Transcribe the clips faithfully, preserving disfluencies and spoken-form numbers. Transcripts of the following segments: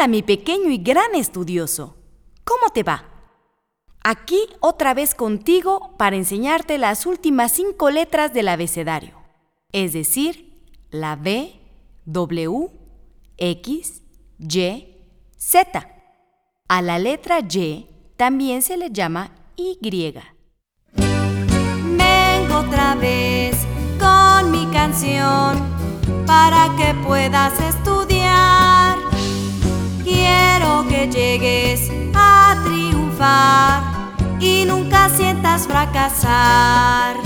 Hola, mi pequeño y gran estudioso. ¿Cómo te va? Aquí otra vez contigo para enseñarte las últimas cinco letras del abecedario, es decir, la B, W, X, Y, Z. A la letra Y también se le llama Y. Vengo otra vez con mi canción para que puedas estudiar. Quiero que llegues a triunfar y nunca sientas fracasar.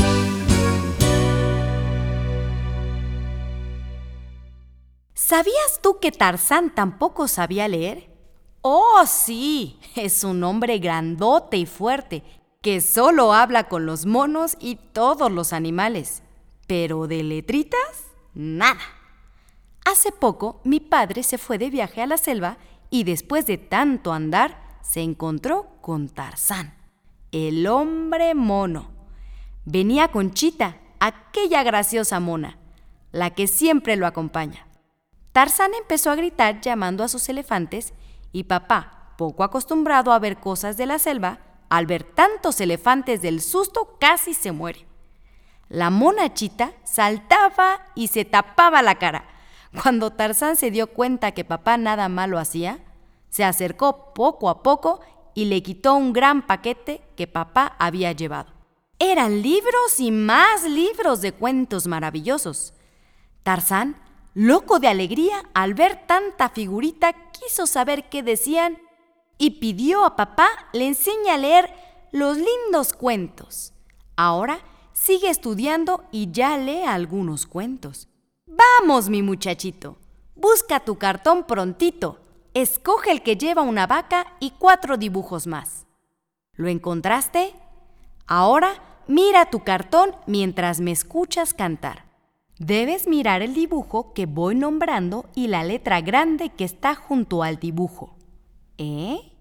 ¿Sabías tú que Tarzán tampoco sabía leer? ¡Oh, sí! Es un hombre grandote y fuerte que solo habla con los monos y todos los animales. Pero de letritas, nada. Hace poco mi padre se fue de viaje a la selva y después de tanto andar se encontró con Tarzán, el hombre mono. Venía con Chita, aquella graciosa mona, la que siempre lo acompaña. Tarzán empezó a gritar llamando a sus elefantes y papá, poco acostumbrado a ver cosas de la selva, al ver tantos elefantes del susto casi se muere. La mona Chita saltaba y se tapaba la cara. Cuando Tarzán se dio cuenta que papá nada malo hacía, se acercó poco a poco y le quitó un gran paquete que papá había llevado. Eran libros y más libros de cuentos maravillosos. Tarzán, loco de alegría al ver tanta figurita, quiso saber qué decían y pidió a papá le enseñe a leer los lindos cuentos. Ahora sigue estudiando y ya lee algunos cuentos. Vamos, mi muchachito, busca tu cartón prontito. Escoge el que lleva una vaca y cuatro dibujos más. ¿Lo encontraste? Ahora mira tu cartón mientras me escuchas cantar. Debes mirar el dibujo que voy nombrando y la letra grande que está junto al dibujo. ¿Eh?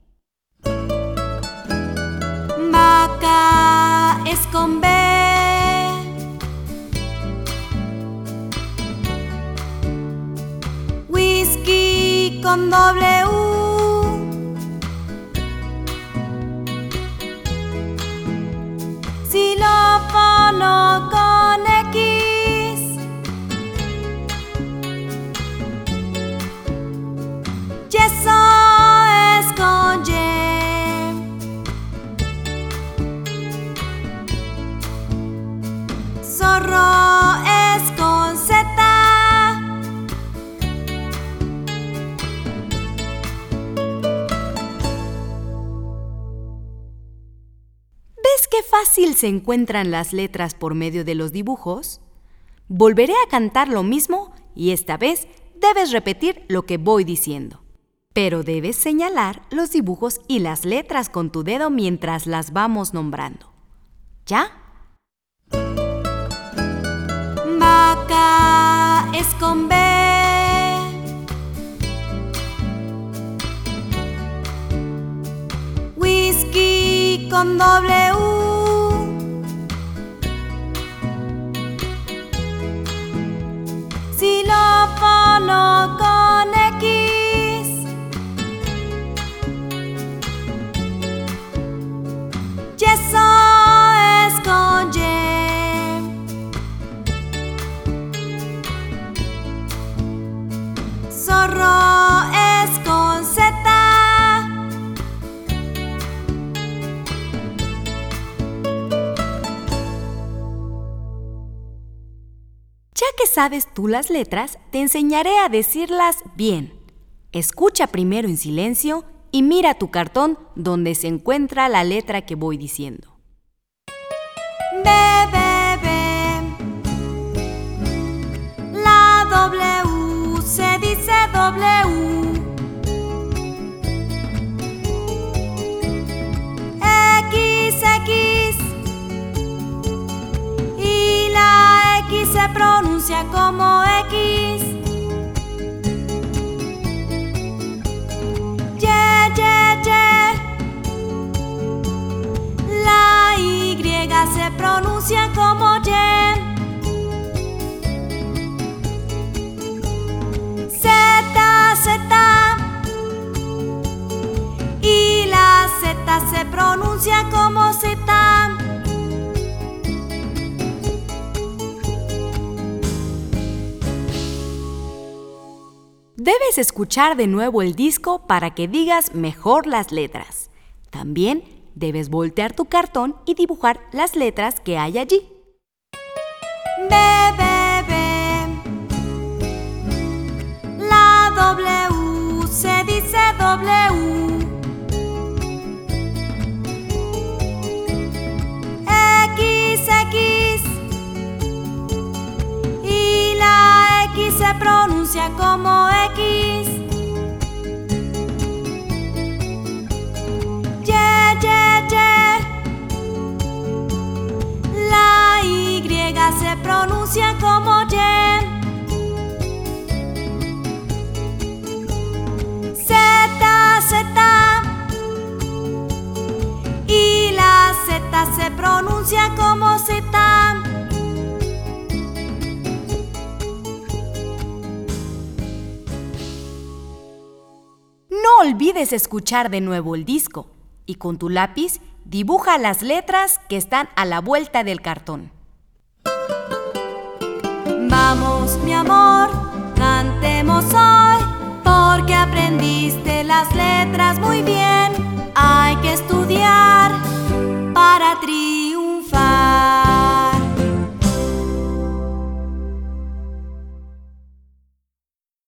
Vaca es con B. Whisky con W. Xilófono con X. Yeso es con Y. Zorro es con Z. ¿Ves qué fácil se encuentran las letras por medio de los dibujos? Volveré a cantar lo mismo y esta vez debes repetir lo que voy diciendo. Pero debes señalar los dibujos y las letras con tu dedo mientras las vamos nombrando. ¿Ya? Vaca es con B. Whisky con W. Xilófono con X. Yeso es con Y. Zorro es con Z. Ya que sabes tú las letras, te enseñaré a decirlas bien. Escucha primero en silencio y mira tu cartón donde se encuentra la letra que voy diciendo. B, B, B. La W se dice W. X, X. Y la X se pronuncia como X. Y, Y, Y. La Y se pronuncia como Y. Z, Z. pronuncia como Z. Debes escuchar de nuevo el disco para que digas mejor las letras. También debes voltear tu cartón y dibujar las letras que hay allí. B, B, B. La W se dice W. X, X. Y la X se pronuncia como X. Y, Y, Y. La Y se pronuncia como Y. Z, Z. Y la Z se pronuncia como Z. No olvides escuchar de nuevo el disco y con tu lápiz dibuja las letras que están a la vuelta del cartón. Vamos, mi amor, cantemos hoy, porque aprendiste las letras muy bien.